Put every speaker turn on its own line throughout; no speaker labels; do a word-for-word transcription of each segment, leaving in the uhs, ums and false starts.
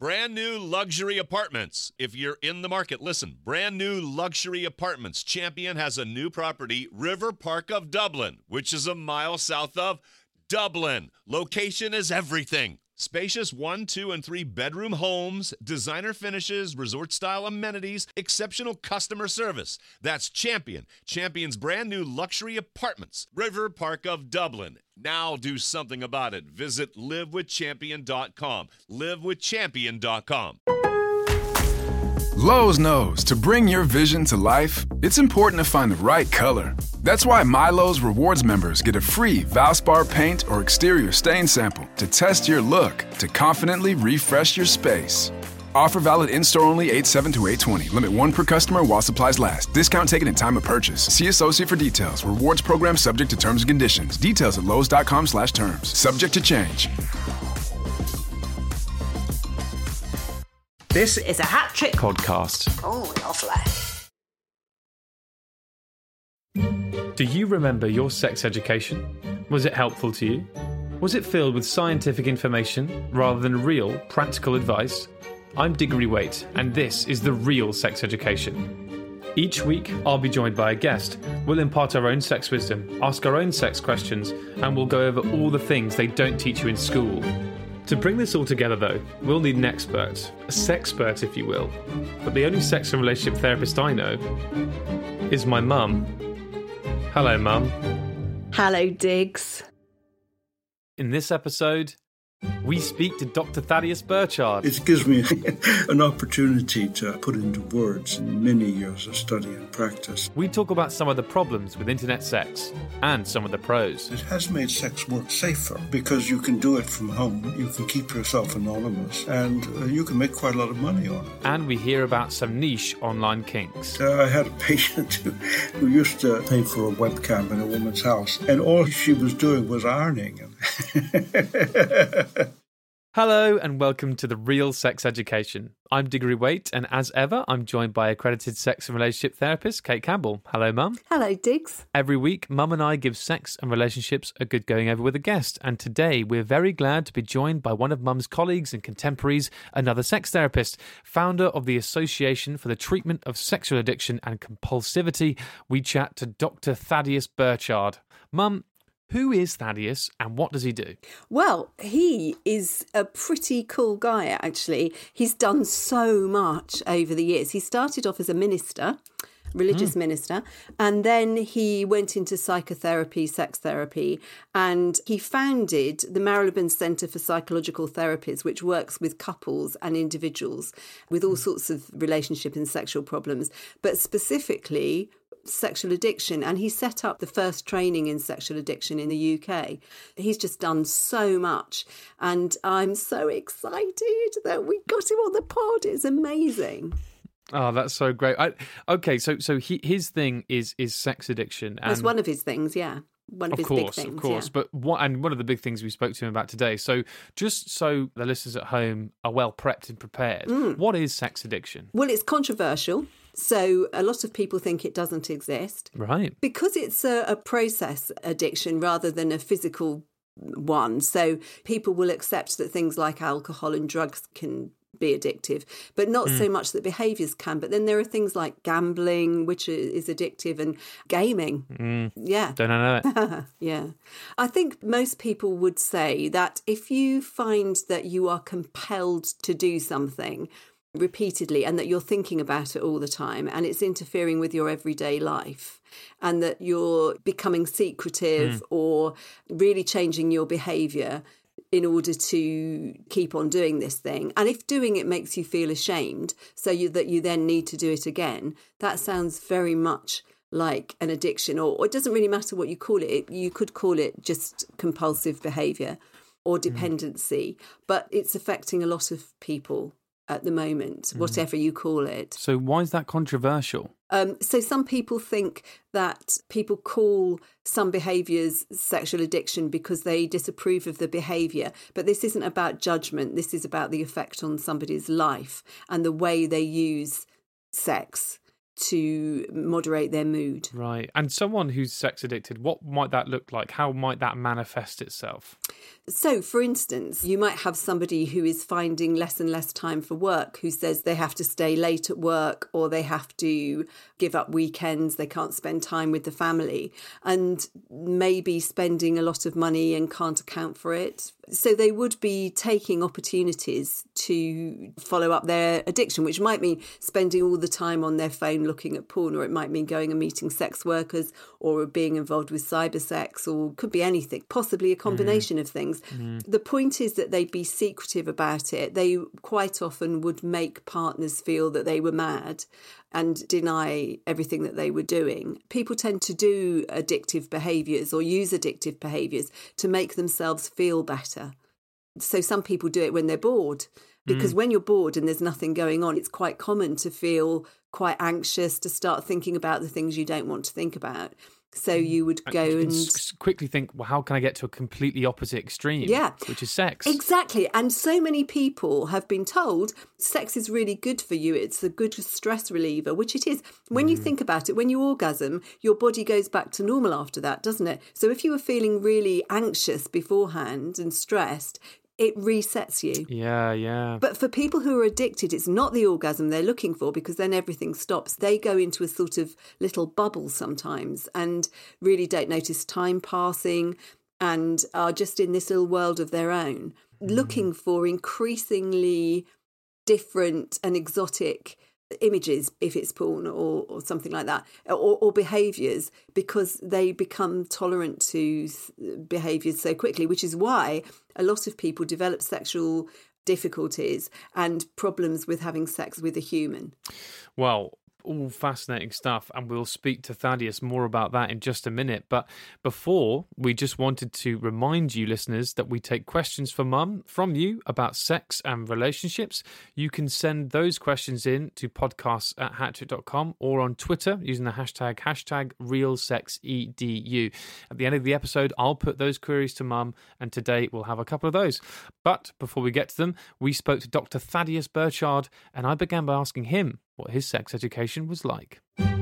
Brand new luxury apartments. If you're in the market, listen. Brand new luxury apartments. Champion has a new property, River Park of Dublin, which is a mile south of Dublin. Location is everything. Spacious one, two, and three bedroom homes, designer finishes, resort-style amenities, exceptional customer service. That's Champion. Champion's brand new luxury apartments. River Park of Dublin. Now do something about it. Visit live with champion dot com. live with champion dot com.
Lowe's knows to bring your vision to life, it's important to find the right color. That's why MyLowe's Rewards members get a free Valspar paint or exterior stain sample to test your look to confidently refresh your space. Offer valid in-store only eight seven to eight twenty. Limit one per customer while supplies last. Discount taken in time of purchase. See associate for details. Rewards program subject to terms and conditions. Details at lowes.com slash terms. Subject to change.
This is a Hat Trick podcast.
Oh, lovely.
Do you remember your sex education? Was it helpful to you? Was it filled with scientific information rather than real, practical advice? I'm Diggory Waite, and this is The Real Sex Education. Each week, I'll be joined by a guest. We'll impart our own sex wisdom, ask our own sex questions, and we'll go over all the things they don't teach you in school. To bring this all together, though, we'll need an expert, a sexpert, if you will. But the only sex and relationship therapist I know is my mum. Hello, Mum.
Hello, Diggs.
In this episode, we speak to Doctor Thaddeus Burchard.
It gives me an opportunity to put into words many years of study and practice.
We talk about some of the problems with internet sex and some of the pros.
It has made sex work safer because you can do it from home, you can keep yourself anonymous, and uh, you can make quite a lot of money on it.
And we hear about some niche online kinks.
Uh, I had a patient who, who used to pay for a webcam in a woman's house, and all she was doing was ironing.
Hello and welcome to The Real Sex Education. I'm Diggory Waite, and as ever, I'm joined by accredited sex and relationship therapist, Kate Campbell. Hello, Mum.
Hello, Diggs.
Every week, Mum and I give sex and relationships a good going over with a guest, and today we're very glad to be joined by one of Mum's colleagues and contemporaries, another sex therapist, founder of the Association for the Treatment of Sexual Addiction and Compulsivity. We chat to Doctor Thaddeus Burchard. Mum, who is Thaddeus and what does he do?
Well, he is a pretty cool guy, actually. He's done so much over the years. He started off as a minister, religious mm. minister, and then he went into psychotherapy, sex therapy, and he founded the Marylebone Centre for Psychological Therapies, which works with couples and individuals with all sorts of relationship and sexual problems, but specifically sexual addiction, and he set up the first training in sexual addiction in the U K. He's just done so much, and I'm so excited that we got him on the pod. It's amazing.
Oh, that's so great. I, okay, so so he, his thing is is sex addiction. And
that's one of his things, yeah. One of,
of
his
course,
big things,
of course.
Yeah.
But what and one of the big things we spoke to him about today. So just so the listeners at home are well prepped and prepared, mm. what is sex addiction?
Well, it's controversial. So a lot of people think it doesn't exist.
Right.
Because it's a, a process addiction rather than a physical one. So people will accept that things like alcohol and drugs can be addictive, but not mm. so much that behaviours can. But then there are things like gambling, which is addictive, and gaming.
Mm.
Yeah.
Don't know it.
Yeah. I think most people would say that if you find that you are compelled to do something repeatedly and that you're thinking about it all the time and it's interfering with your everyday life and that you're becoming secretive mm. or really changing your behaviour in order to keep on doing this thing, and if doing it makes you feel ashamed so you, that you then need to do it again, that sounds very much like an addiction, or, or it doesn't really matter what you call it. You could call it just compulsive behaviour or dependency, mm. but it's affecting a lot of people at the moment, whatever you call it.
So why is that controversial?
Um, so some people think that people call some behaviours sexual addiction because they disapprove of the behaviour. But this isn't about judgment. This is about the effect on somebody's life and the way they use sex to moderate their mood.
Right. And someone who's sex addicted, what might that look like? How might that manifest itself?
So, for instance, you might have somebody who is finding less and less time for work, who says they have to stay late at work or they have to give up weekends, they can't spend time with the family, and maybe spending a lot of money and can't account for it. So they would be taking opportunities to follow up their addiction, which might mean spending all the time on their phone looking at porn, or it might mean going and meeting sex workers, or being involved with cyber sex, or could be anything, possibly a combination mm. of things. Mm. The point is that they'd be secretive about it. They quite often would make partners feel that they were mad and deny everything that they were doing. People tend to do addictive behaviours or use addictive behaviours to make themselves feel better. So some people do it when they're bored, because mm. when you're bored and there's nothing going on, it's quite common to feel quite anxious, to start thinking about the things you don't want to think about. So you would go and,
and quickly think, well, how can I get to a completely opposite extreme?
Yeah,
which is sex.
Exactly. And so many people have been told sex is really good for you. It's a good stress reliever, which it is. When mm. you think about it, when you orgasm, your body goes back to normal after that, doesn't it? So if you were feeling really anxious beforehand and stressed, it resets you.
Yeah, yeah.
But for people who are addicted, it's not the orgasm they're looking for, because then everything stops. They go into a sort of little bubble sometimes and really don't notice time passing and are just in this little world of their own, mm. looking for increasingly different and exotic images, if it's porn or, or something like that, or, or behaviours, because they become tolerant to behaviours so quickly, which is why a lot of people develop sexual difficulties and problems with having sex with a human.
Well, all fascinating stuff, and we'll speak to Thaddeus more about that in just a minute. But before, we just wanted to remind you, listeners, that we take questions for Mum from you about sex and relationships. You can send those questions in to podcasts at hatchet dot com or on Twitter using the hashtag hashtag RealSexEDU. At the end of the episode, I'll put those queries to Mum, and today we'll have a couple of those. But before we get to them, we spoke to Doctor Thaddeus Burchard, and I began by asking him what his sex education was like.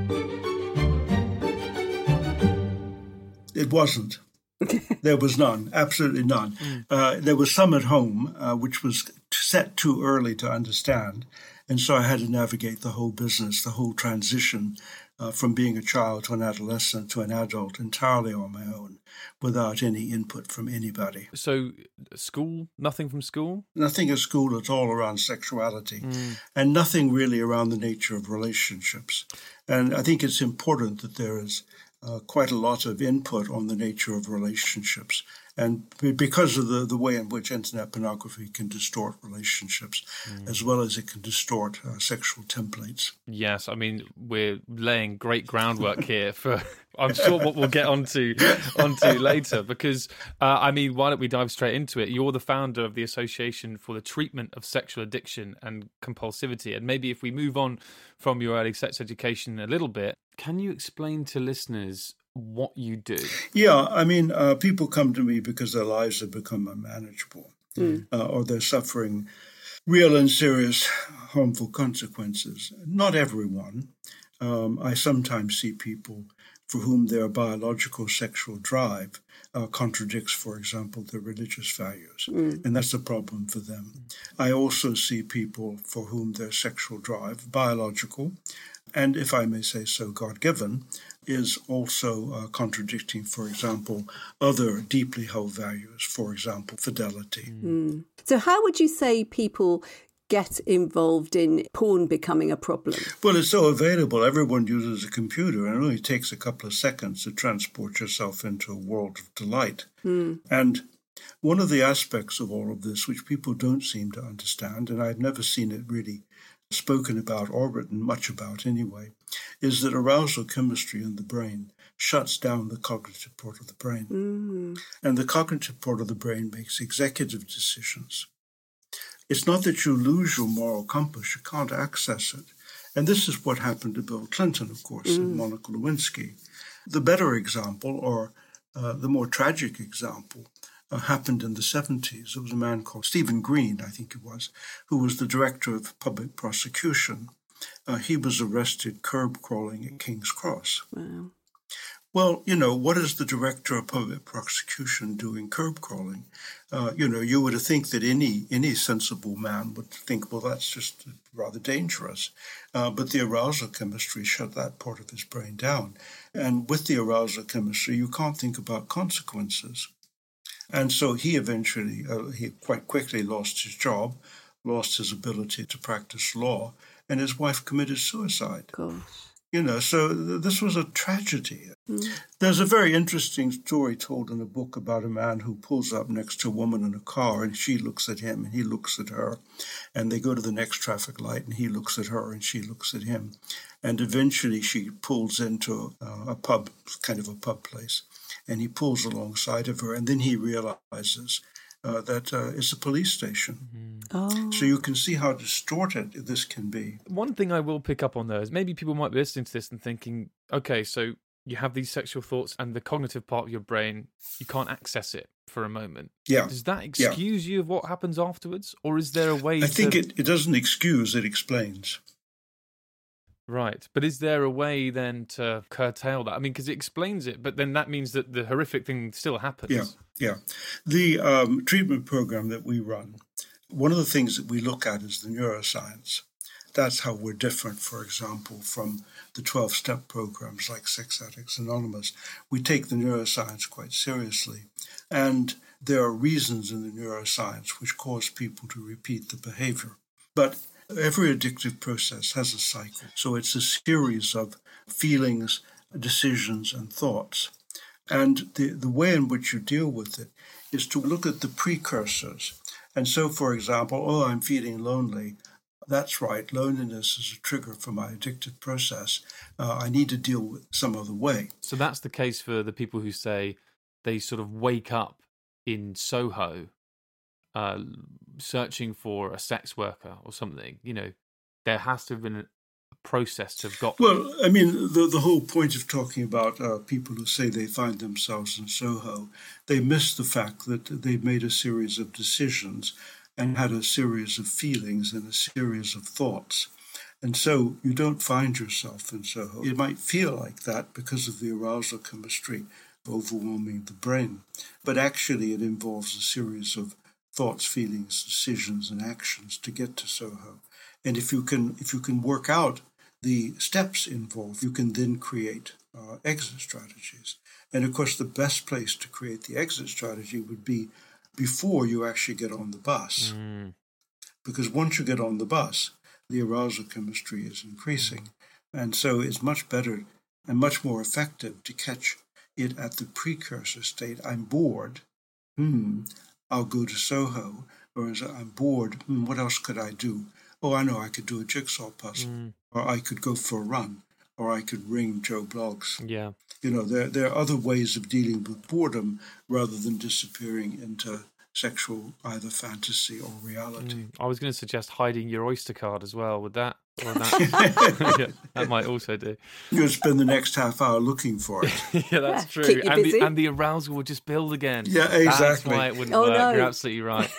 It wasn't. There was none, absolutely none. Mm. Uh, there was some at home, uh, which was set too early to understand. And so I had to navigate the whole business, the whole transition uh, from being a child to an adolescent to an adult entirely on my own, without any input from anybody.
So school, nothing from school?
Nothing at school at all around sexuality, mm. and nothing really around the nature of relationships. And I think it's important that there is uh, quite a lot of input on the nature of relationships. And because of the, the way in which internet pornography can distort relationships, mm. as well as it can distort uh, sexual templates.
Yes, I mean, we're laying great groundwork here for, I'm sure, what we'll get onto, onto later. Because, uh, I mean, why don't we dive straight into it? You're the founder of the Association for the Treatment of Sexual Addiction and Compulsivity. And maybe if we move on from your early sex education a little bit, can you explain to listeners what you do?
Yeah, I mean, uh, people come to me because their lives have become unmanageable, mm. uh, or they're suffering real and serious harmful consequences. Not everyone. Um, I sometimes see people for whom their biological sexual drive uh, contradicts, for example, their religious values, mm. and that's a problem for them. I also see people for whom their sexual drive, biological, and if I may say so, God-given, is also uh, contradicting, for example, other deeply held values, for example, fidelity.
Mm. So how would you say people get involved in porn becoming a problem?
Well, it's so available. Everyone uses a computer, and it only takes a couple of seconds to transport yourself into a world of delight. Mm. And one of the aspects of all of this, which people don't seem to understand, and I've never seen it really spoken about or written much about anyway, is that arousal chemistry in the brain shuts down the cognitive part of the brain. Mm. And the cognitive part of the brain makes executive decisions. It's not that you lose your moral compass, you can't access it. And this is what happened to Bill Clinton, of course, mm. and Monica Lewinsky. The better example, or uh, the more tragic example, Uh, happened in the seventies. There was a man called Stephen Green, I think it was, who was the director of public prosecution. uh, he was arrested curb crawling at King's Cross.
Wow.
Well, you know, what is the director of public prosecution doing curb crawling? Uh, you know, you would think that any any sensible man would think, well, that's just rather dangerous. Uh, but the arousal chemistry shut that part of his brain down. And with the arousal chemistry, you can't think about consequences. And so he eventually, uh, he quite quickly lost his job, lost his ability to practice law, and his wife committed suicide.
Gosh.
You know, so th- this was a tragedy.
Mm.
There's a very interesting story told in a book about a man who pulls up next to a woman in a car, and she looks at him and he looks at her, and they go to the next traffic light and he looks at her and she looks at him, and eventually she pulls into uh, a pub, kind of a pub place, and he pulls alongside of her, and then he realizes Uh, that uh, is a police station.
Mm-hmm.
Oh.
So you can see how distorted this can be.
One thing I will pick up on there is maybe people might be listening to this and thinking, okay, so you have these sexual thoughts and the cognitive part of your brain, you can't access it for a moment.
Yeah.
Does that excuse yeah. you of what happens afterwards? Or is there a way
I
to...
think it, it doesn't excuse, it explains.
Right. But is there a way then to curtail that? I mean, because it explains it, but then that means that the horrific thing still happens.
Yeah, yeah. The um, treatment program that we run, one of the things that we look at is the neuroscience. That's how we're different, for example, from the twelve-step programs like Sex Addicts Anonymous. We take the neuroscience quite seriously. And there are reasons in the neuroscience which cause people to repeat the behavior. But every addictive process has a cycle. So it's a series of feelings, decisions, and thoughts. And the, the way in which you deal with it is to look at the precursors. And so, for example, oh, I'm feeling lonely. That's right, loneliness is a trigger for my addictive process. Uh, I need to deal with some other way.
So that's the case for the people who say they sort of wake up in Soho uh, searching for a sex worker or something. You know, there has to have been a process to have got
well I mean the the whole point of talking about uh, people who say they find themselves in Soho, they miss the fact that they've made a series of decisions and had a series of feelings and a series of thoughts, and so you don't find yourself in Soho. It might feel like that because of the arousal chemistry overwhelming the brain, but actually it involves a series of thoughts, feelings, decisions, and actions to get to Soho. And if you can if you can work out the steps involved, you can then create uh, exit strategies. And of course, the best place to create the exit strategy would be before you actually get on the bus.
Mm.
Because once you get on the bus, the arousal chemistry is increasing. And so it's much better and much more effective to catch it at the precursor state. I'm bored. Hmm, I'll go to Soho. Or is it, I'm bored. Hmm, what else could I do? Oh, I know, I could do a jigsaw puzzle. Mm. Or I could go for a run. Or I could ring Joe Bloggs.
Yeah.
You know, there, there are other ways of dealing with boredom rather than disappearing into sexual either fantasy or reality.
Mm. I was going to suggest hiding your Oyster card as well. Would that? Or that, yeah, that might also do.
You'll spend the next half hour looking for it.
Yeah, that's
yeah,
true. And the, and the arousal will just build again.
Yeah, exactly.
That's why it wouldn't
oh,
work.
No.
You're absolutely right.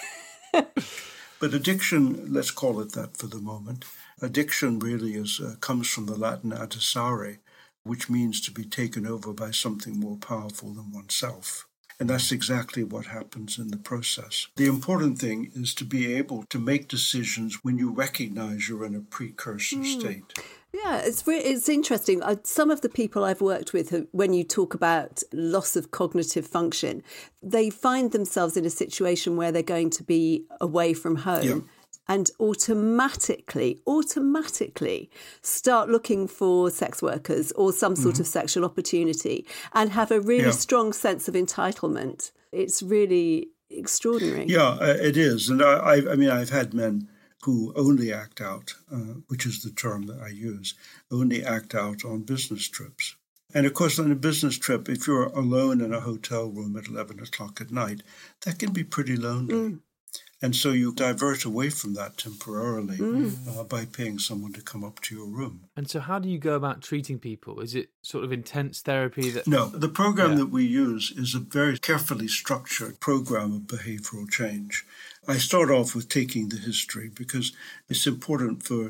But addiction, let's call it that for the moment. Addiction really is uh, comes from the Latin adducere, which means to be taken over by something more powerful than oneself. And that's exactly what happens in the process. The important thing is to be able to make decisions when you recognize you're in a precursor mm. state.
Yeah, it's re- it's interesting. Uh, some of the people I've worked with, who, when you talk about loss of cognitive function, they find themselves in a situation where they're going to be away from home.
Yeah.
And automatically, automatically start looking for sex workers or some sort mm-hmm. of sexual opportunity and have a really yeah. strong sense of entitlement. It's really extraordinary.
Yeah, uh, it is. And I, I, I mean, I've had men who only act out, uh, which is the term that I use, only act out on business trips. And of course, on a business trip, if you're alone in a hotel room at eleven o'clock at night, that can be pretty lonely. Mm. And so you divert away from that temporarily mm. uh, by paying someone to come up to your room.
And so how do you go about treating people? Is it sort of intense therapy? That
No, the program
yeah.
that we use is a very carefully structured program of behavioral change. I start off with taking the history because it's important for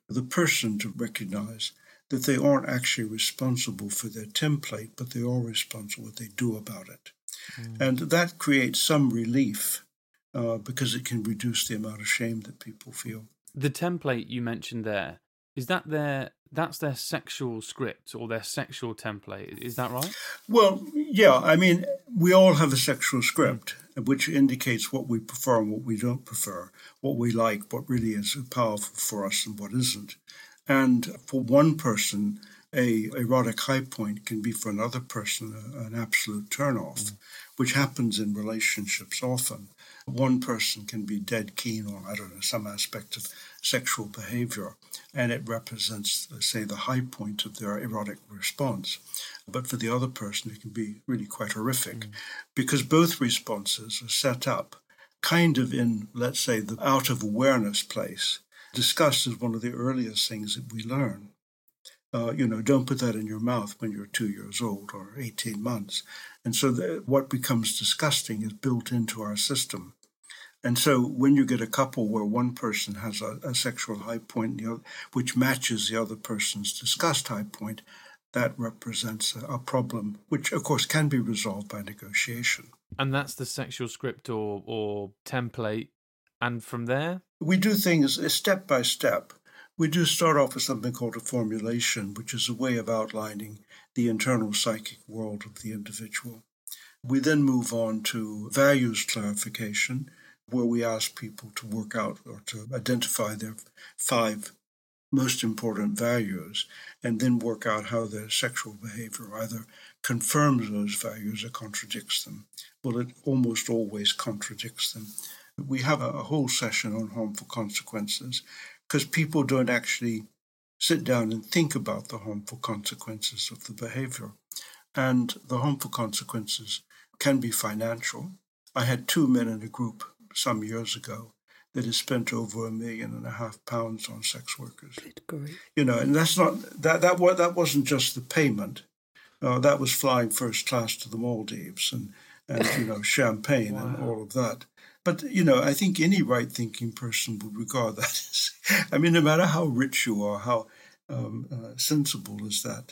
the person to recognize that they aren't actually responsible for their template, but they are responsible for what they do about it. Mm. And that creates some relief uh, because it can reduce the amount of shame that people feel.
The template you mentioned there, is that their, that's their sexual script or their sexual template? Is that right?
Well, yeah. I mean, we all have a sexual script, which indicates what we prefer and what we don't prefer, what we like, what really is powerful for us and what isn't. And for one person, a erotic high point can be for another person an absolute turnoff, mm. which happens in relationships often. One person can be dead keen on, I don't know, some aspect of sexual behavior, and it represents, say, the high point of their erotic response. But for the other person, it can be really quite horrific, mm. because both responses are set up kind of in, let's say, the out-of-awareness place. Disgust is one of the earliest things that we learn. Uh, you know, don't put that in your mouth when you're two years old or eighteen months. And so the, what becomes disgusting is built into our system. And so when you get a couple where one person has a, a sexual high point, the other, which matches the other person's disgust high point, that represents a, a problem, which, of course, can be resolved by negotiation.
And that's the sexual script or, or template. And from there?
We do things step by step. We do start off with something called a formulation, which is a way of outlining the internal psychic world of the individual. We then move on to values clarification, where we ask people to work out or to identify their five most important values, and then work out how their sexual behavior either confirms those values or contradicts them. Well, it almost always contradicts them. We have a whole session on harmful consequences because people don't actually sit down and think about the harmful consequences of the behavior. And the harmful consequences can be financial. I had two men in a group some years ago that had spent over a million and a half pounds on sex workers.
Good grief.
You know, and that's not that that that wasn't just the payment. Uh, that was flying first class to the Maldives and and you know champagne wow. and all of that. But, you know, I think any right-thinking person would regard that as, I mean, no matter how rich you are, how um, uh, sensible is that?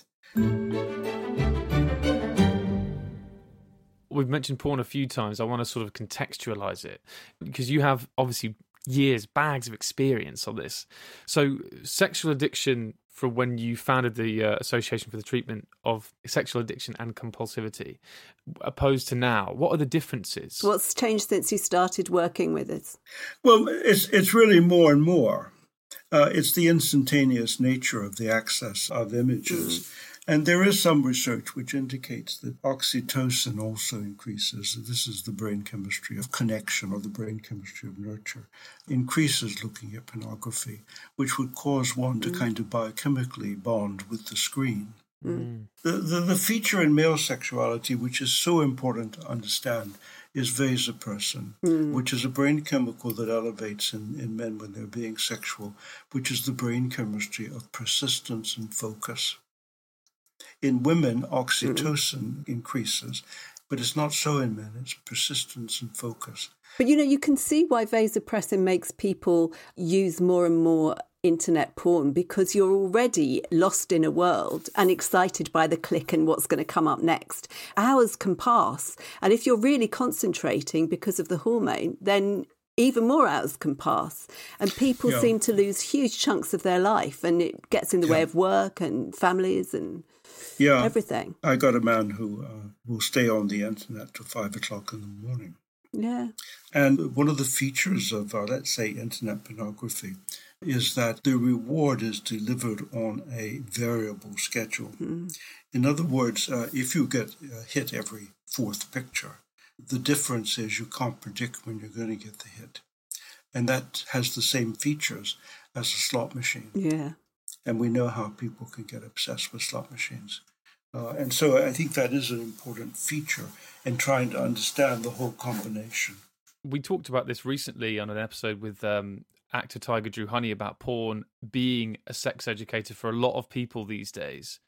We've mentioned porn a few times. I want to sort of contextualize it because you have obviously years, bags of experience on this. So sexual addiction from when you founded the uh, Association for the Treatment of Sexual Addiction and Compulsivity, opposed to now, what are the differences?
What's changed since you started working with it?
Well, it's it's really more and more. Uh, it's the instantaneous nature of the access of images. Mm. And there is some research which indicates that oxytocin also increases. This is the brain chemistry of connection or the brain chemistry of nurture, increases looking at pornography, which would cause one to mm. kind of biochemically bond with the screen. Mm. The, the, the feature in male sexuality, which is so important to understand, is vasopressin, mm. which is a brain chemical that elevates in, in men when they're being sexual, which is the brain chemistry of persistence and focus. In women, oxytocin mm. increases, but it's not so in men. It's persistence and focus.
But, you know, you can see why vasopressin makes people use more and more internet porn, because you're already lost in a world and excited by the click and what's going to come up next. Hours can pass. And if you're really concentrating because of the hormone, then even more hours can pass. And people yeah. seem to lose huge chunks of their life, and it gets in the yeah. way of work and families and yeah. everything.
I got a man who uh, will stay on the internet till five o'clock in the morning.
Yeah.
And one of the features of, uh, let's say, internet pornography is that the reward is delivered on a variable schedule. Mm. In other words, uh, if you get uh, hit every fourth picture, the difference is you can't predict when you're going to get the hit. And that has the same features as a slot machine.
Yeah.
And we know how people can get obsessed with slot machines. Uh, and so I think that is an important feature in trying to understand the whole combination.
We talked about this recently on an episode with um, actor Tiger Drew Honey about porn being a sex educator for a lot of people these days.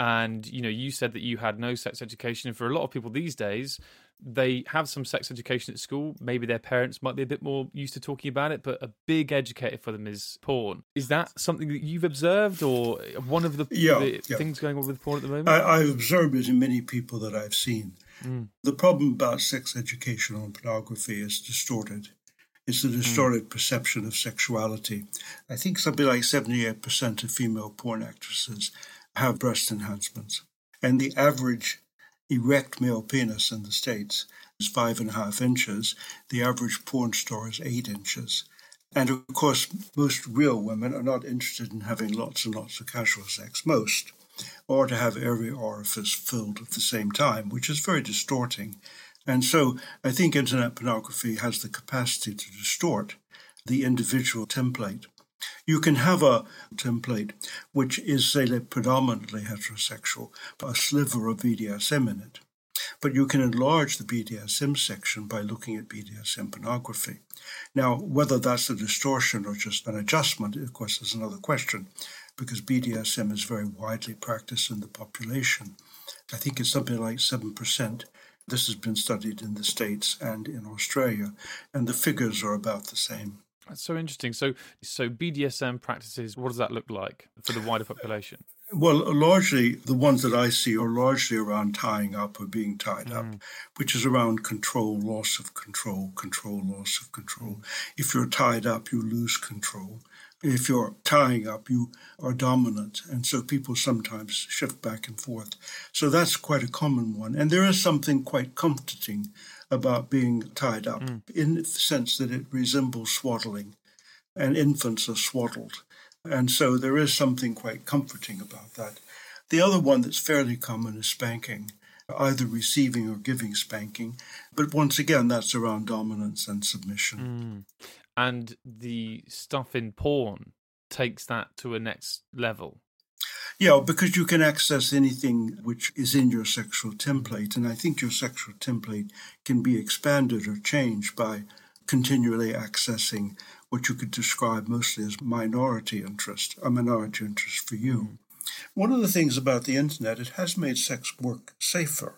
And, you know, you said that you had no sex education. And for a lot of people these days, they have some sex education at school. Maybe their parents might be a bit more used to talking about it, but a big educator for them is porn. Is that something that you've observed, or one of the,
yeah,
the
yeah.
things going on with porn at the moment?
I, I've observed it in many people that I've seen. Mm. The problem about sex education on pornography is distorted. It's a distorted mm. perception of sexuality. I think something like seventy-eight percent of female porn actresses have breast enhancements. And the average erect male penis in the States is five and a half inches. The average porn star is eight inches. And of course, most real women are not interested in having lots and lots of casual sex, most, or to have every orifice filled at the same time, which is very distorting. And so I think internet pornography has the capacity to distort the individual template. You can have a template which is, say, predominantly heterosexual, a sliver of B D S M in it. But you can enlarge the B D S M section by looking at B D S M pornography. Now, whether that's a distortion or just an adjustment, of course, is another question, because B D S M is very widely practiced in the population. I think it's something like seven percent. This has been studied in the States and in Australia, and the figures are about the same.
That's so interesting. So, so B D S M practices, what does that look like for the wider population?
Well, largely, the ones that I see are largely around tying up or being tied mm. up, which is around control, loss of control, control, loss of control. If you're tied up, you lose control. If you're tying up, you are dominant. And so people sometimes shift back and forth. So that's quite a common one. And there is something quite comforting about being tied up mm. in the sense that it resembles swaddling, and infants are swaddled. And so there is something quite comforting about that. The other one that's fairly common is spanking, either receiving or giving spanking. But once again, that's around dominance and submission.
Mm. And the stuff in porn takes that to a next level.
Yeah, because you can access anything which is in your sexual template. And I think your sexual template can be expanded or changed by continually accessing what you could describe mostly as minority interest, a minority interest for you. Mm. One of the things about the internet, it has made sex work safer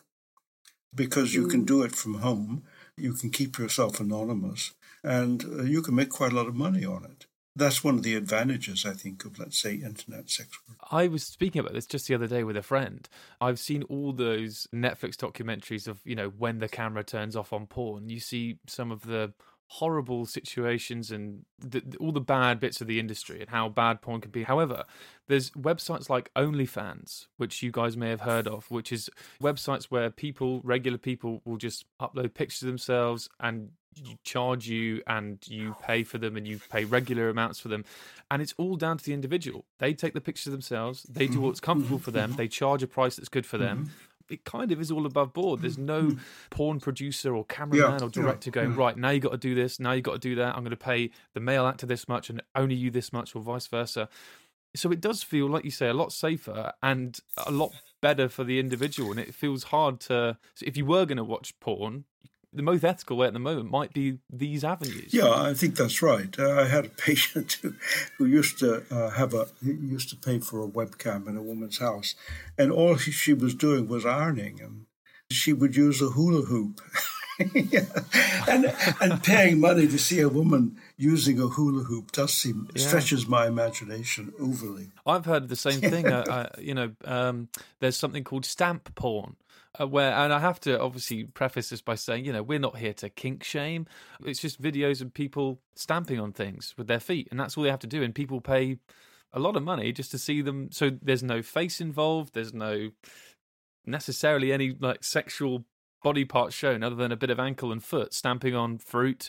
because you mm. can do it from home. You can keep yourself anonymous, and uh, you can make quite a lot of money on it. That's one of the advantages, I think, of, let's say, internet sex work.
I was speaking about this just the other day with a friend. I've seen all those Netflix documentaries of, you know, when the camera turns off on porn. You see some of the horrible situations and the, all the bad bits of the industry and how bad porn can be. However, there's websites like OnlyFans, which you guys may have heard of, which is websites where people, regular people, will just upload pictures of themselves and you charge you and you pay for them and you pay regular amounts for them. And it's all down to the individual. They take the pictures themselves. They do what's comfortable for them. They charge a price that's good for them. It kind of is all above board. There's no porn producer or cameraman yeah, or director yeah, going, yeah. right, now you got to do this, now you got to do that. I'm going to pay the male actor this much and only you this much, or vice versa. So it does feel, like you say, a lot safer and a lot better for the individual. And it feels hard to, so if you were going to watch porn, the most ethical way at the moment might be these avenues.
Yeah, I think that's right. Uh, I had a patient who, who used to uh, have a he used to pay for a webcam in a woman's house, and all she, she was doing was ironing, and she would use a hula hoop. yeah. and and paying money to see a woman using a hula hoop does seem yeah. stretches my imagination overly.
I've heard the same thing. uh, uh, you know, um, there's something called stamp porn. Uh, where, and I have to obviously preface this by saying, you know, we're not here to kink shame. It's just videos of people stamping on things with their feet, and that's all they have to do. And people pay a lot of money just to see them. So there's no face involved. There's no necessarily any like sexual body parts shown, other than a bit of ankle and foot stamping on fruit,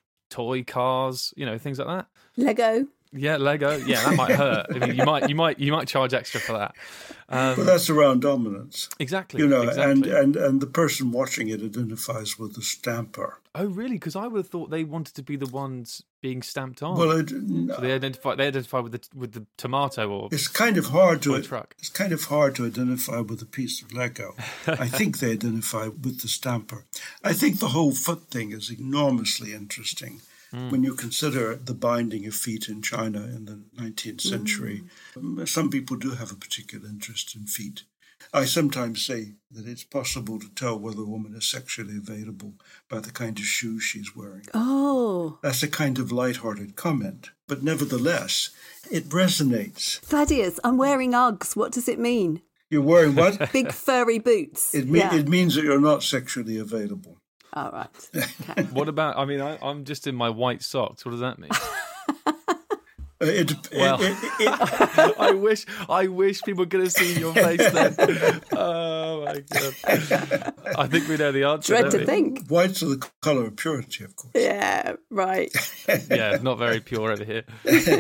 toy cars, you know, things like that.
Lego.
Yeah, Lego. Yeah, that might hurt. I mean, you might, you might, you might charge extra for that. Um,
but that's around dominance,
exactly.
You know,
exactly.
and, and and the person watching it identifies with the stamper.
Oh, really? Because I would have thought they wanted to be the ones being stamped on.
Well, it, no.
so they identify. They identify with the with the tomato or.
It's kind of hard to.
Truck.
It's kind of hard to identify with a piece of Lego. I think they identify with the stamper. I think the whole foot thing is enormously interesting. Mm. When you consider the binding of feet in China in the nineteenth century, mm. some people do have a particular interest in feet. I sometimes say that it's possible to tell whether a woman is sexually available by the kind of shoes she's wearing.
Oh.
That's a kind of light-hearted comment, but nevertheless, it resonates.
Thaddeus, I'm wearing Uggs. What does it mean?
You're wearing what?
Big furry boots.
It, me-
yeah.
it means that you're not sexually available.
All right. Okay.
What about, I mean, I, I'm just in my white socks. What does that mean?
Uh, it,
Well,
it, it, it,
I wish I wish people could have seen your face then. Oh, my God. I think we know the answer.
Dread
don't
to
we?
think.
whites are the colour of purity, of course.
Yeah, right.
Yeah, not very pure over here.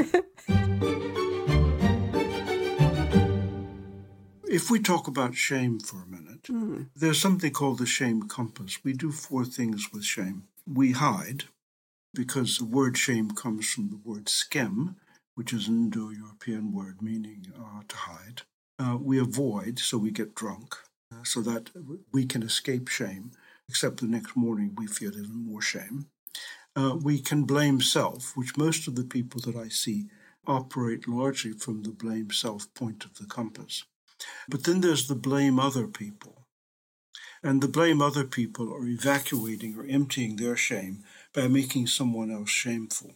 If we talk about shame for a minute, mm. there's something called the shame compass. We do four things with shame. We hide, because the word shame comes from the word skem, which is an Indo-European word meaning uh, to hide. Uh, we avoid, so we get drunk, uh, so that we can escape shame, except the next morning we feel even more shame. Uh, we can blame self, which most of the people that I see operate largely from the blame self point of the compass. But then there's the blame other people. And the blame other people are evacuating or emptying their shame by making someone else shameful.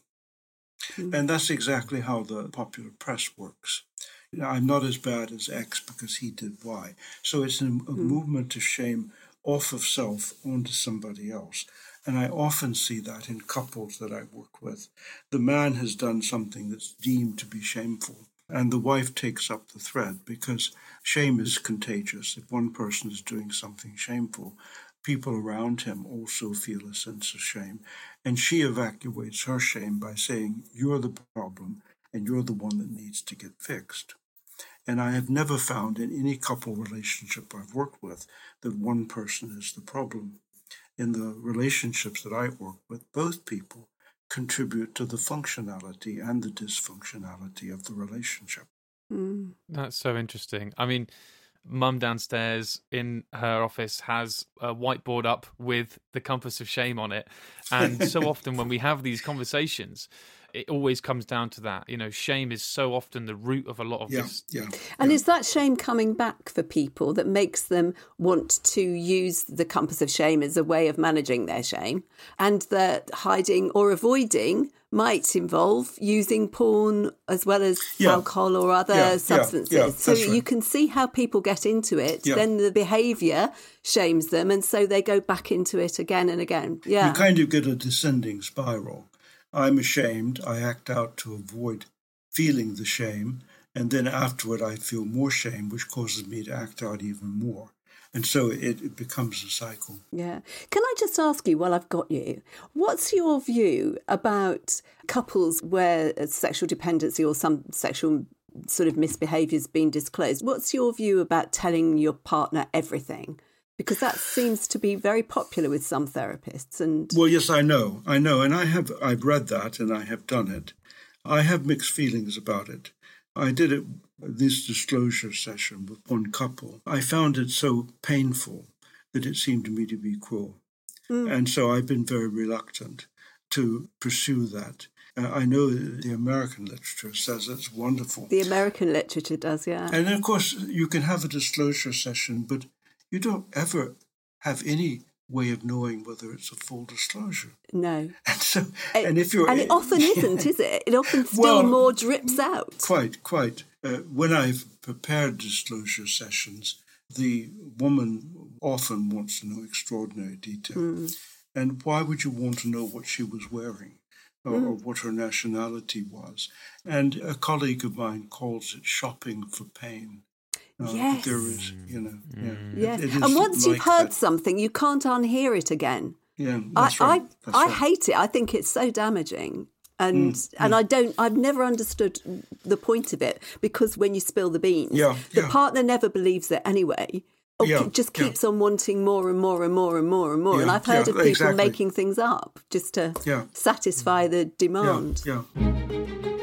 Mm. And that's exactly how the popular press works. You know, I'm not as bad as X because he did Y. So it's a, a mm. movement to shame off of self onto somebody else. And I often see that in couples that I work with. The man has done something that's deemed to be shameful, and the wife takes up the thread, because shame is contagious. If one person is doing something shameful, people around him also feel a sense of shame. And she evacuates her shame by saying, you're the problem, and you're the one that needs to get fixed. And I have never found in any couple relationship I've worked with that one person is the problem. In the relationships that I work with, both people contribute to the functionality and the dysfunctionality of the relationship.
Mm.
That's so interesting. I mean, Mum downstairs in her office has a whiteboard up with the compass of shame on it. And so often when we have these conversations, it always comes down to that. You know, shame is so often the root of a lot of
yeah,
this.
Yeah,
and
yeah.
is that shame coming back for people that makes them want to use the compass of shame as a way of managing their shame? And that hiding or avoiding might involve using porn as well as
yeah.
alcohol or other
yeah,
substances.
Yeah, yeah,
so
right.
you can see how people get into it.
Yeah.
Then the behaviour shames them, and so they go back into it again and again. Yeah,
You kind of get a descending spiral. I'm ashamed, I act out to avoid feeling the shame, and then afterward I feel more shame, which causes me to act out even more. And so it, it becomes a cycle.
Yeah. Can I just ask you, while I've got you, what's your view about couples where sexual dependency or some sexual sort of misbehaviour has been disclosed? What's your view about telling your partner everything? Because that seems to be very popular with some therapists. And
well, yes, I know, I know, and I have I've read that and I have done it. I have mixed feelings about it. I did it this disclosure session with one couple. I found it so painful that it seemed to me to be cruel, mm. and so I've been very reluctant to pursue that. Uh, I know the American literature says it's wonderful.
The American literature does, yeah.
And then, of course, you can have a disclosure session, but you don't ever have any way of knowing whether it's a full disclosure.
No.
And so, and if you're,
and it often isn't, is it? It often still
well,
more drips out.
Quite, quite. Uh, when I've prepared disclosure sessions, the woman often wants to know extraordinary detail. Mm. And why would you want to know what she was wearing or, mm. or what her nationality was? And a colleague of mine calls it shopping for pain. Uh,
yes.
There is, you know. Yeah.
Yes.
It, it
and once
like
you've heard
that.
something, you can't unhear it again.
Yeah, that's
I,
right.
I,
That's
I
right.
hate it. I think it's so damaging. And
Mm,
and
mm.
I don't, I've never understood the point of it, because when you spill the beans,
Yeah,
the
yeah.
partner never believes it anyway. Or
Yeah,
ke- just
yeah.
keeps on wanting more and more and more and more and more. and
Yeah,
I've heard
yeah,
of people
exactly.
making things up just to
Yeah.
satisfy the demand.
Yeah, yeah.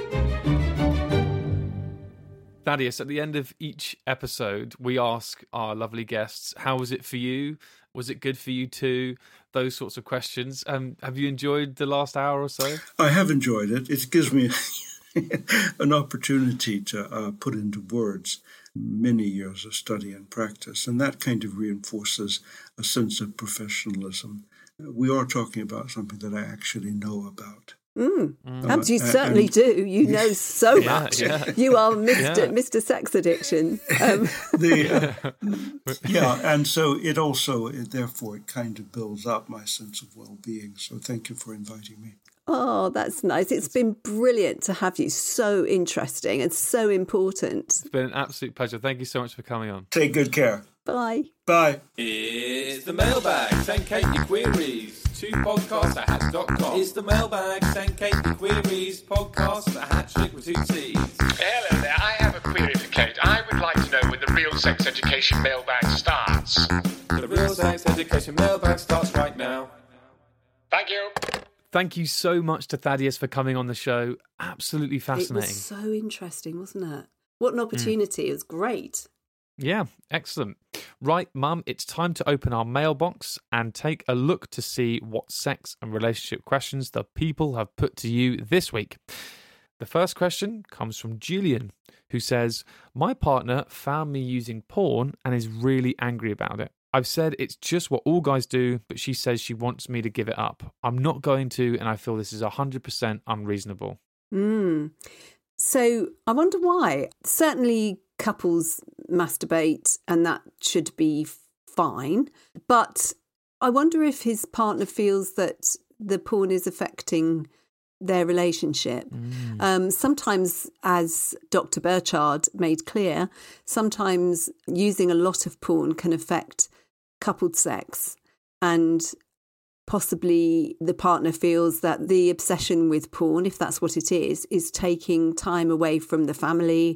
Thaddeus, at the end of each episode, we ask our lovely guests, how was it for you? Was it good for you too? Those sorts of questions. Um, have you enjoyed the last hour or so?
I have enjoyed it. It gives me an opportunity to uh, put into words many years of study and practice, and that kind of reinforces a sense of professionalism. We are talking about something that I actually know about.
Mm.
Mm.
And you
Uh,
certainly
and-
do. You know so
Yeah,
much.
yeah.
You are Mister
Yeah.
Mister Sex Addiction. Um,
the, uh, yeah, and so it also, it, therefore, it kind of builds up my sense of well-being. So thank you for inviting me.
oh, that's nice. It's been brilliant to have you. So interesting and so important.
It's been an absolute pleasure. Thank you so much for coming on.
Take good care.
Bye.
Bye.
It's the mailbag. Send Kate your queries to podcast at hatch dot com. It's the mailbag. Send Kate your queries. Podcast at hatch with two C's.
Hello there, I have a query for Kate. I would like to know when the real sex education mailbag starts.
The Real Sex Education mailbag starts right now.
Thank you.
Thank you so much to Thaddeus for coming on the show. Absolutely
It
fascinating.
was so interesting, wasn't it? What an opportunity. It was great.
Yeah, excellent. Right, Mum, it's time to open our mailbox and take a look to see what sex and relationship questions the people have put to you this week. The first question comes from Julian, who says, my partner found me using porn and is really angry about it. I've said it's just what all guys do, but she says she wants me to give it up. I'm not going to, and I feel this is one hundred percent unreasonable.
Mm. So I wonder why. Certainly couples masturbate and that should be fine. But I wonder if his partner feels that the porn is affecting their relationship.
Mm.
Um, sometimes, as Doctor Burchard made clear, sometimes using a lot of porn can affect coupled sex, and possibly the partner feels that the obsession with porn, if that's what it is, is taking time away from the family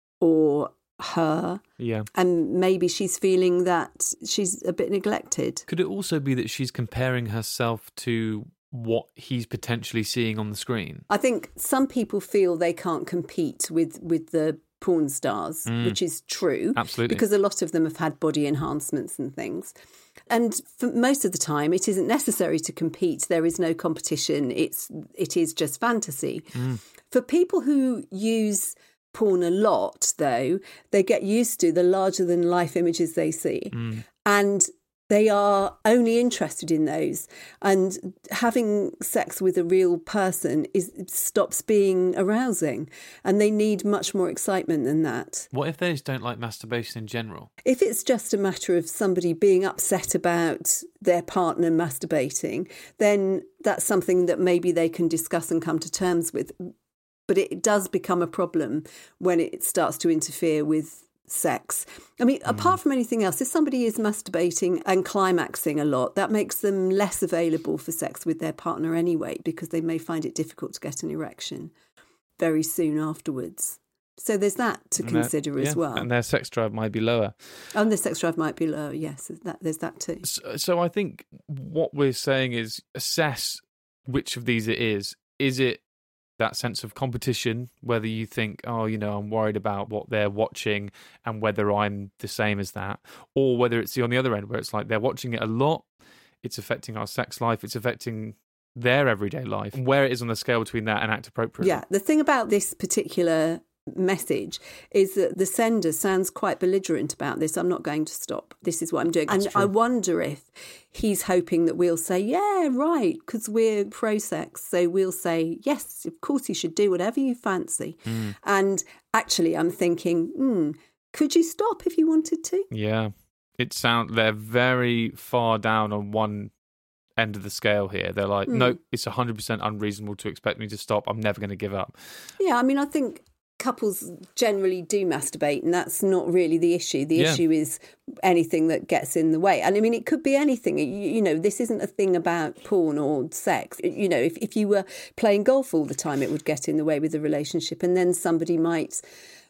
or her.
Yeah.
And maybe she's feeling that she's a bit neglected.
Could it also be that she's comparing herself to what he's potentially seeing on the screen?
I think some people feel they can't compete with, with the porn stars,
Mm.
which is true.
Absolutely.
Because a lot of them have had body enhancements and things. And for most of the time, it isn't necessary to compete. There is no competition. It's it is just fantasy.
Mm.
For people who use porn a lot, though, they get used to the larger than life images they see.
Mm.
And they are only interested in those. And having sex with a real person is stops being arousing. And they need much more excitement than that.
What if they just don't like masturbation in general?
If it's just a matter of somebody being upset about their partner masturbating, then that's something that maybe they can discuss and come to terms with. But it does become a problem when it starts to interfere with sex. I mean, mm. apart from anything else, if somebody is masturbating and climaxing a lot, that makes them less available for sex with their partner anyway, because they may find it difficult to get an erection very soon afterwards. So there's that to
And
consider
their-
as
yeah,
well.
And their sex drive might be lower.
And the sex drive might be lower, yes, that, there's that too.
So, so I think what we're saying is assess which of these it is. Is it that sense of competition, whether you think, oh, you know, I'm worried about what they're watching and whether I'm the same as that, or whether it's the on the other end where it's like they're watching it a lot, it's affecting our sex life, it's affecting their everyday life, and where it is on the scale between that and act appropriately.
Yeah, the thing about this particular message is that the sender sounds quite belligerent about this. I'm not going to stop. This is what I'm doing.
That's
and
true.
I wonder if he's hoping that we'll say, yeah, right, because we're pro-sex. So we'll say, yes, of course you should do whatever you fancy.
Mm.
And actually I'm thinking, hmm, could you stop if you wanted to?
Yeah. It sound they're very far down on one end of the scale here. They're like,
Mm.
no, it's one hundred percent unreasonable to expect me to stop. I'm never going to give up.
Yeah, I mean, I think couples generally do masturbate, and that's not really the issue. The
Yeah.
issue is anything that gets in the way. And I mean, it could be anything. You, you know, this isn't a thing about porn or sex. You know, if, if you were playing golf all the time, it would get in the way with the relationship, and then somebody might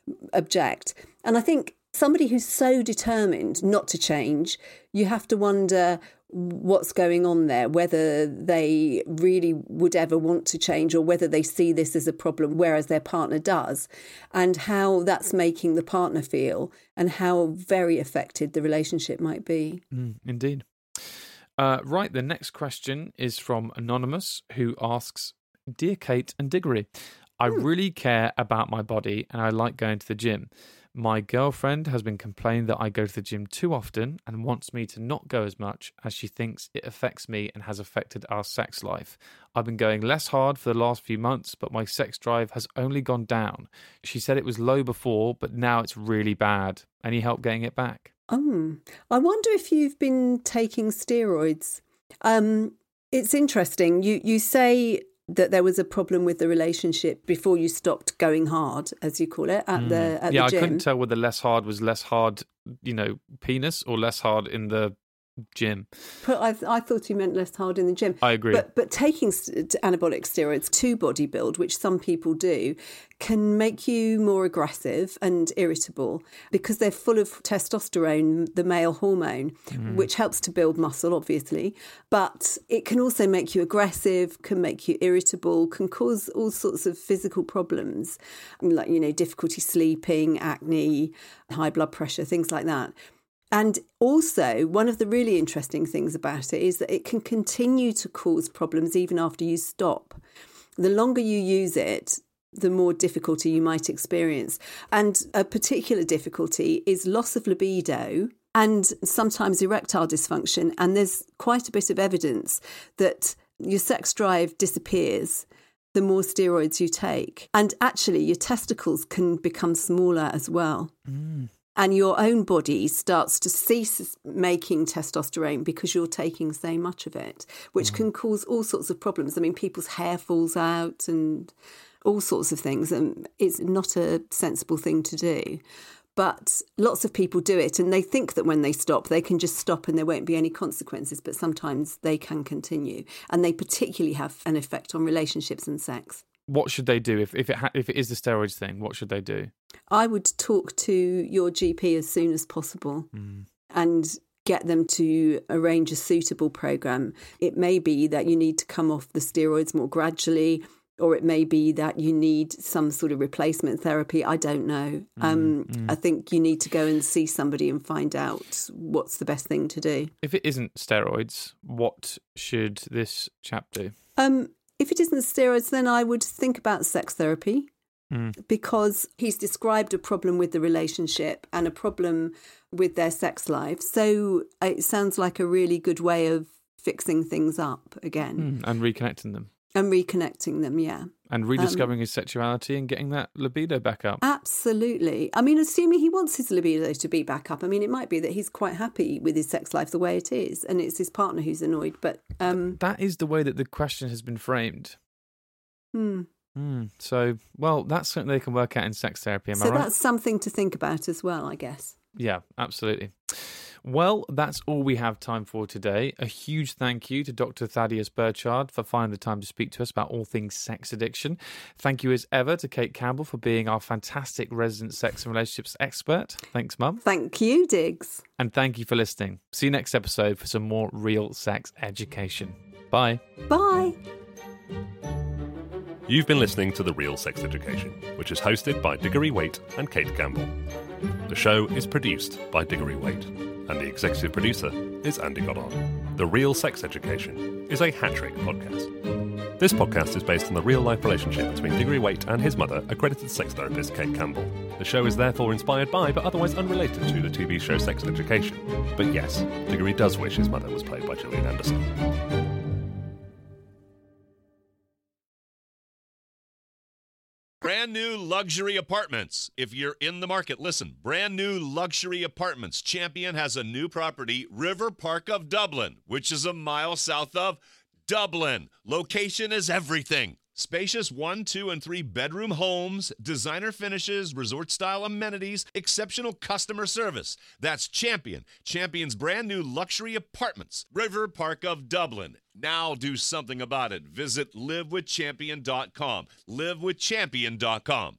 object. And I think somebody who's so determined not to change, you have to wonder what's going on there, whether they really would ever want to change or whether they see this as a problem, whereas their partner does, and how that's making the partner feel and how very affected the relationship might be.
Mm, indeed. Uh, right, the next question is from Anonymous, who asks, Dear Kate and Diggory, I really care about my body and I like going to the gym. My girlfriend has been complaining that I go to the gym too often and wants me to not go as much as she thinks it affects me and has affected our sex life. I've been going less hard for the last few months, but my sex drive has only gone down. She said it was low before, but now it's really bad. Any help getting it back?
Oh, I wonder if you've been taking steroids. Um, it's interesting. You you say that there was a problem with the relationship before you stopped going hard, as you call it, at mm. the at
yeah,
the gym.
I couldn't tell whether less hard was less hard, you know, penis or less hard in the gym.
But I, I thought you meant less hard in the gym.
I agree.
But, but taking st- anabolic steroids to body build, which some people do, can make you more aggressive and irritable because they're full of testosterone, the male hormone, mm. which helps to build muscle, obviously. But it can also make you aggressive, can make you irritable, can cause all sorts of physical problems, like, you know, difficulty sleeping, acne, high blood pressure, things like that. And also, one of the really interesting things about it is that it can continue to cause problems even after you stop. The longer you use it, the more difficulty you might experience. And a particular difficulty is loss of libido and sometimes erectile dysfunction. And there's quite a bit of evidence that your sex drive disappears the more steroids you take. And actually, your testicles can become smaller as well. Mm. And your own body starts to cease making testosterone because you're taking so much of it, which mm. can cause all sorts of problems. I mean, people's hair falls out and all sorts of things. And it's not a sensible thing to do. But lots of people do it and they think that when they stop, they can just stop and there won't be any consequences. But sometimes they can continue. And they particularly have an effect on relationships and sex.
What should they do if if it ha- if it is the steroids thing? What should they do?
I would talk to your G P as soon as possible mm. and get them to arrange a suitable program. It may be that you need to come off the steroids more gradually, or it may be that you need some sort of replacement therapy. I don't know. Mm. Um, mm. I think you need to go and see somebody and find out what's the best thing to do.
If it isn't steroids, what should this chap do?
Um. If it isn't steroids, then I would think about sex therapy
mm.
because he's described a problem with the relationship and a problem with their sex life. So it sounds like a really good way of fixing things up again.
Mm. And reconnecting them.
And reconnecting them, yeah.
And rediscovering um, his sexuality and getting that libido back up.
Absolutely. I mean, assuming he wants his libido to be back up. I mean, it might be that he's quite happy with his sex life the way it is, and it's his partner who's annoyed. But um,
that is the way that the question has been framed.
Hmm.
Mm. So, well, that's something they can work out in sex therapy, am
so
I right?
So that's something to think about as well, I guess.
Yeah, absolutely. Well, that's all we have time for today. A huge thank you to Doctor Thaddeus Burchard for finding the time to speak to us about all things sex addiction. Thank you as ever to Kate Campbell for being our fantastic resident sex and relationships expert. Thanks, Mum.
Thank you, Diggs.
And thank you for listening. See you next episode for some more real sex education. Bye.
Bye.
You've been listening to The Real Sex Education, which is hosted by Diggory Waite and Kate Campbell. The show is produced by Diggory Waite, and the executive producer is Andy Goddard. The Real Sex Education is a Hat-Trick podcast. This podcast is based on the real-life relationship between Diggory Waite and his mother, accredited sex therapist Kate Campbell. The show is therefore inspired by, but otherwise unrelated to, the T V show Sex Education. But yes, Diggory does wish his mother was played by Gillian Anderson.
Brand new luxury apartments. If you're in the market, listen. Brand new luxury apartments. Champion has a new property, River Park of Dublin, which is a mile south of Dublin. Location is everything. Spacious one, two, and three bedroom homes, designer finishes, resort-style amenities, exceptional customer service. That's Champion. Champion's brand new luxury apartments, River Park of Dublin. Now do something about it. Visit live with champion dot com. live with champion dot com.